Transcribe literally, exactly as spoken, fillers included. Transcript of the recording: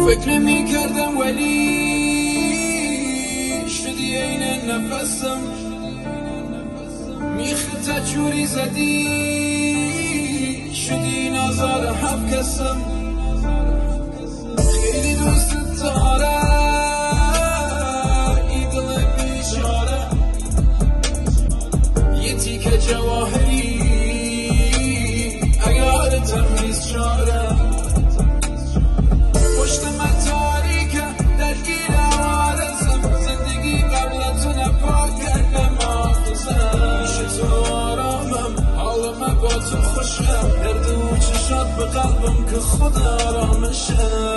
فکر نمی کردم ولی شدی این نفسم، میخه تجوری زدی شدی نازار هفت کسم. خیلی دوست دارم این دل بیچاره، یه تیکه جواهری اگر تمیز چاره. پشت من تاریکه درگیر عوارزم، زندگی قبل تو نپاک کردم حافظم. میشه تو آرامم، حالم با تو خوشم، درد و چشات به قلبم که خود آرامشم.